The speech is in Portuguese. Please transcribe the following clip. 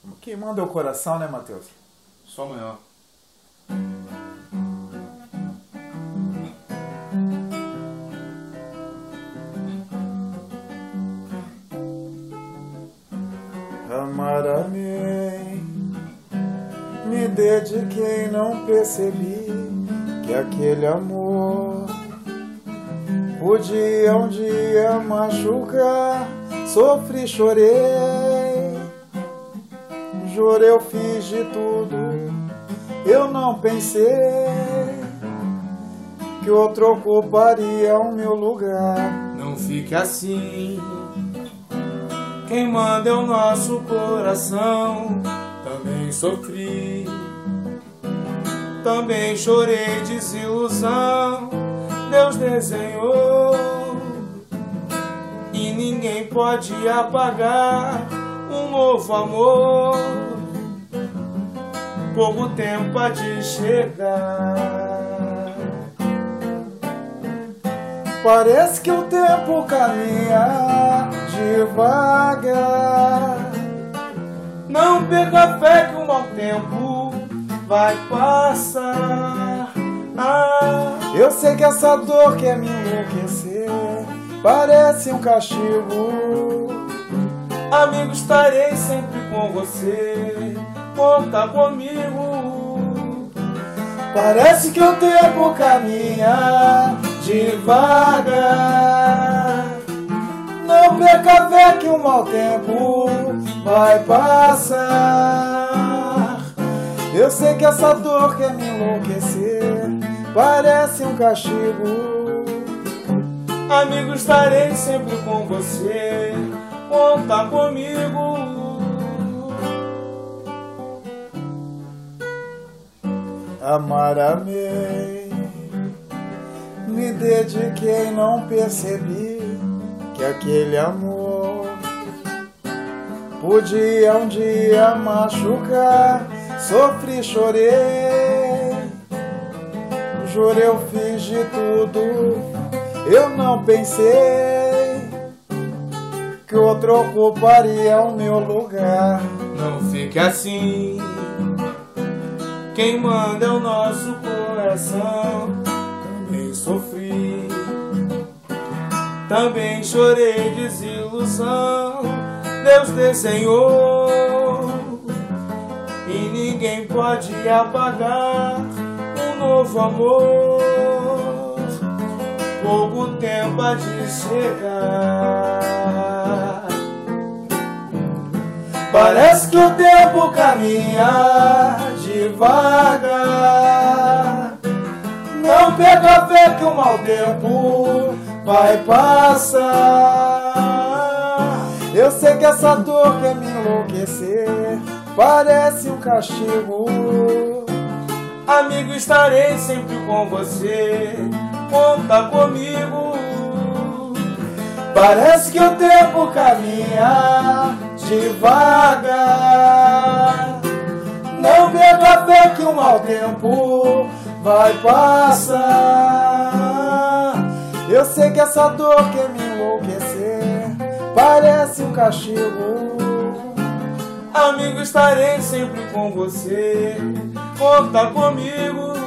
Que manda o coração, né, Matheus? Só amanhã. Amar-me, me dediquei, não percebi que aquele amor podia um dia machucar. Sofri, chorei, jurei, eu fiz de tudo. Eu não pensei que outro ocuparia o meu lugar. Não fique assim, quem manda é o nosso coração. Também sofri, também chorei, desilusão. Deus desenhou e ninguém pode apagar um novo amor. Pouco tempo há de chegar. Parece que o tempo caminha devagar. Não perca fé que o mau tempo vai passar. Eu sei que essa dor quer me enlouquecer, parece um castigo. Amigo, estarei sempre com você, conta comigo. Parece que o tempo caminha devagar. Não perca fé que o mau tempo vai passar. Eu sei que essa dor quer me enlouquecer, parece um castigo. Amigo, estarei sempre com você, conta comigo. Amar-me, me dediquei, não percebi que aquele amor podia um dia machucar. Sofri, chorei, jurei, eu fiz de tudo. Eu não pensei que outro ocuparia o meu lugar. Não fique assim, quem manda é o nosso coração. Também sofri, também chorei, desilusão. Deus desenhou e ninguém pode apagar um novo amor. Pouco tempo há de chegar. Parece que o tempo caminha devagar. Não perca fé que o mau tempo vai passar. Eu sei que essa dor quer me enlouquecer, parece um castigo. Amigo, estarei sempre com você, conta comigo. Parece que o tempo caminha devagar. Não perca fé que o mau tempo vai passar. Eu sei que essa dor quer me enlouquecer, parece um castigo. Amigo, estarei sempre com você, conta comigo.